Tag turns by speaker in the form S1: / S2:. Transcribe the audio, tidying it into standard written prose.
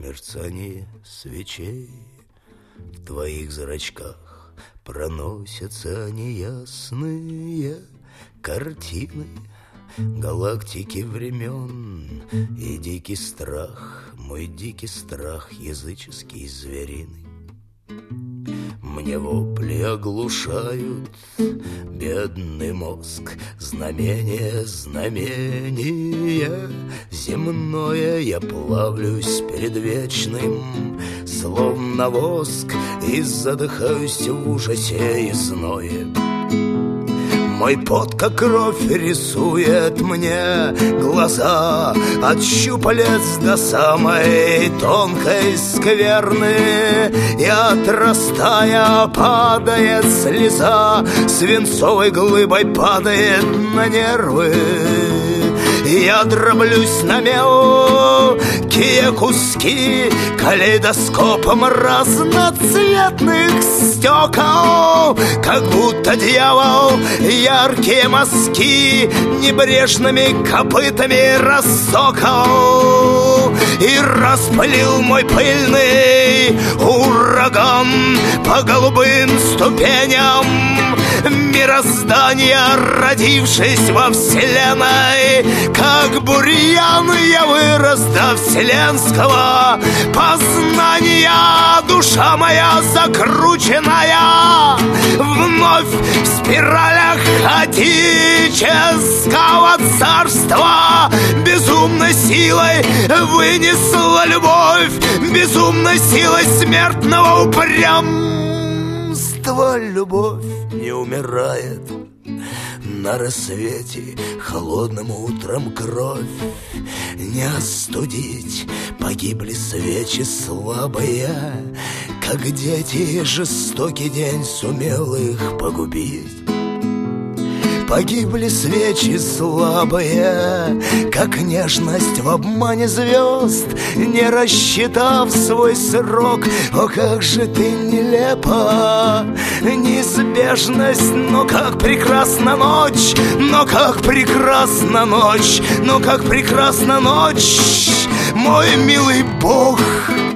S1: мерцание свечей. В твоих зрачках проносятся неясные картины, галактики времен и дикий страх, мой дикий страх языческий звериный. Мне вопли оглушают бедный мозг, знамение, знамение земное. Я плавлюсь перед вечным, словно воск, и задыхаюсь в ужасе и зное. Мой пот, как кровь, рисует мне глаза, от щупалец до самой тонкой скверны, и отрастая падает слеза, свинцовой глыбой падает на нервы. Я дроблюсь на мелкие куски калейдоскопом разноцветных стекол, как будто дьявол яркие мазки небрежными копытами рассокал и распылил мой пыльный ураган по голубым ступеням мироздания, родившись во вселенной. Как бурьян я вырос до вселенского познания, душа моя закрученная вновь в спиралях хаотического царства. Безумной силой вынесла любовь, безумной силой смертного упрямства. Любовь не умирает. На рассвете холодным утром кровь не остудить. Погибли свечи слабые, как дети, жестокий день сумел их погубить. Погибли свечи слабые, как нежность в обмане звезд, не рассчитав свой срок. О, как же ты нелепа, неизбежность, но как прекрасна ночь, но как прекрасна ночь, но как прекрасна ночь, мой милый Бог.